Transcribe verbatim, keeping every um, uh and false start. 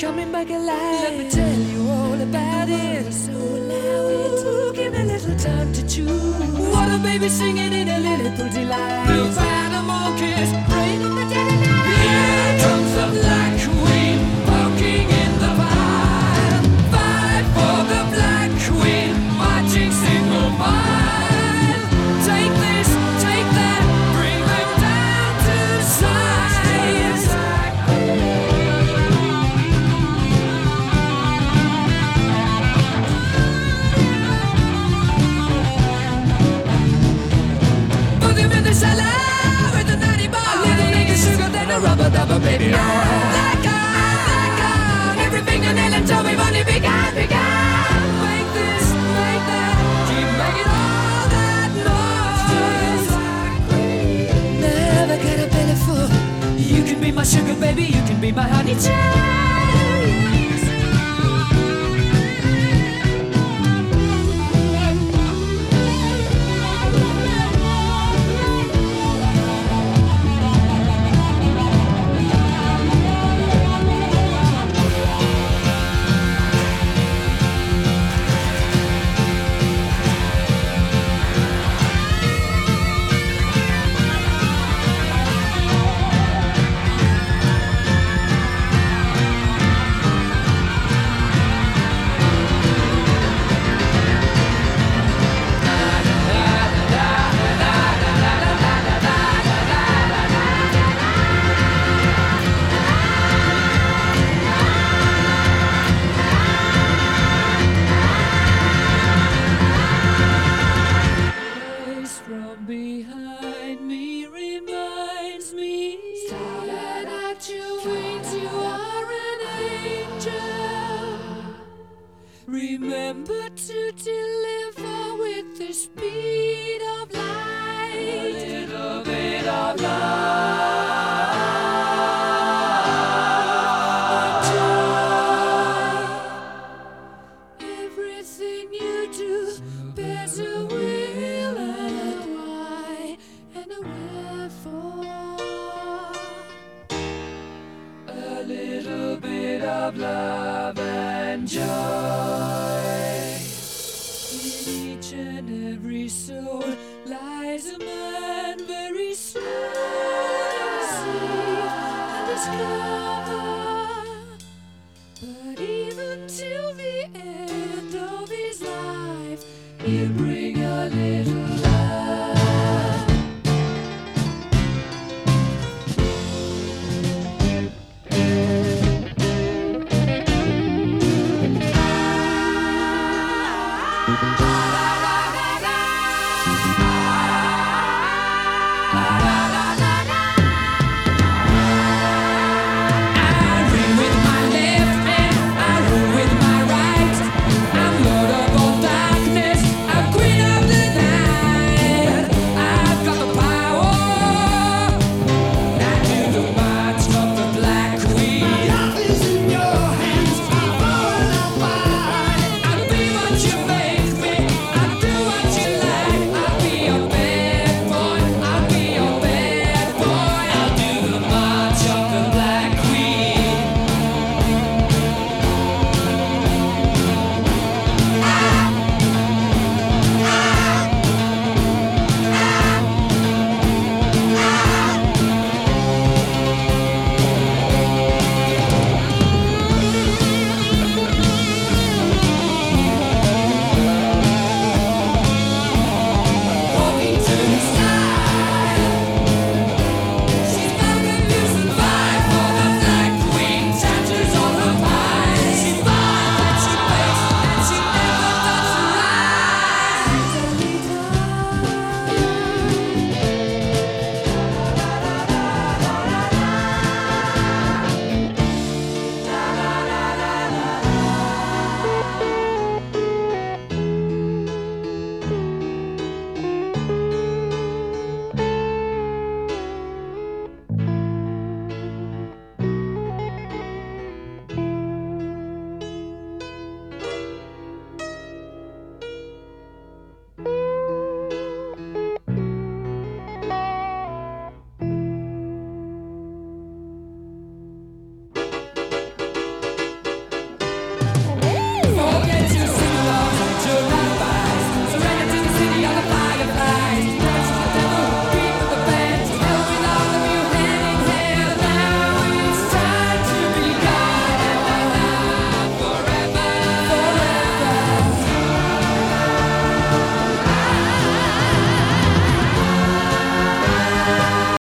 coming back alive. Let me tell you all about it. So allow it. Ooh, give me a little time to choose. What a baby singing in a Liverpool delight. Blue animal kiss, brain in the dead of night. Here comes the Black Queen, poking in the pile. Fight for the Black Queen, marching single file. Take this, take that, bring them down to size. Put him in the cellar with a natty bar. A little nigga sugar than a rubber dubber, baby. Black on, black on, every fingernail and toe we've only begun, begun. Make this, make that, keep making all that noise. Never get a belly full. You can be my sugar baby, you can be my honey child. From behind me reminds me that at your wings you are an angel. Remember to deliver with the speed of light. A little bit of love, joy. Everything you do bears a will and a why and a wherefore. A little bit of love and joy. In each and every soul lies a man very soon you'll see, and his